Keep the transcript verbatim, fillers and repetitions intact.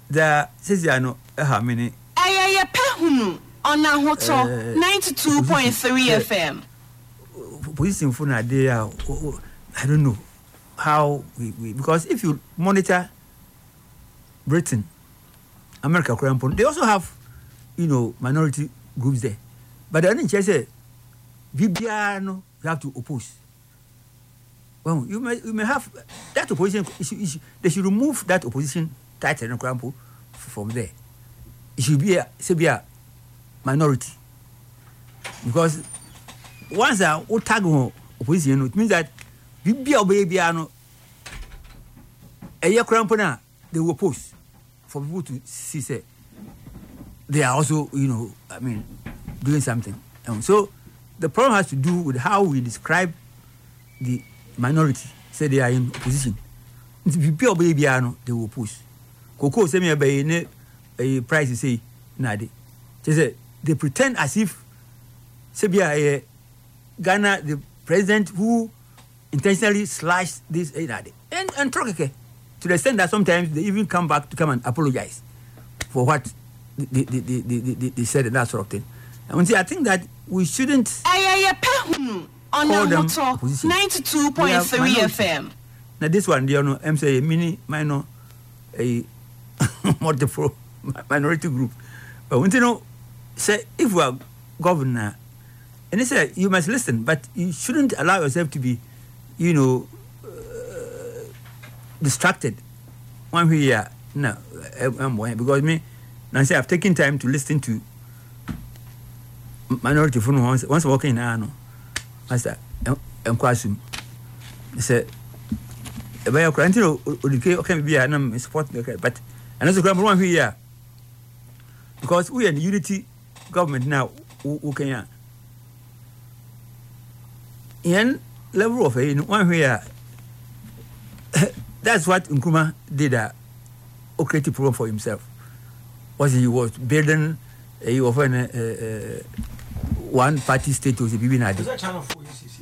the says I know how many. Aye, aye, pehunu on a hotel ninety-two point three F M. Position for a day, I don't know how we, we because if you monitor Britain, America, they also have, you know, minority groups there. But the only say, Vibiano, you have to oppose. Well, you may you may have that opposition. It should, it should, they should remove that opposition title and crampo from there. It should be a, should be a minority because once a tag opposition, it means that Vibia Babyano, a year crampo now they will oppose for people to see say they are also, you know, I mean, doing something. And so the problem has to do with how we describe the minority. Say they are in opposition. If people baby they will oppose. Coco say me by a price say nadi. They say they pretend as if say be a Ghana the president who intentionally slashed this nadi. And and to the extent that sometimes they even come back to come and apologize for what they they they they, they, they said and that sort of thing. And I think that we shouldn't aye aye on a ninety-two point three F M. Now this one, you know, I'm saying mini minor a multiple minority group. But when you know, say if we are governor, and they say you must listen, but you shouldn't allow yourself to be, you know, uh, distracted. One here, no, I'm because me, now say I've taken time to listen to minority phone once once walking in Ano. Master, I'm questioning. He said, "By your quarantine, okay, okay, be a name support the but another grammar one here because we are in unity government now. Who can ya? In level of a one here, that's what Nkrumah did. A uh, creative problem for himself. Was he was building, he was an one party state was a B B N A D.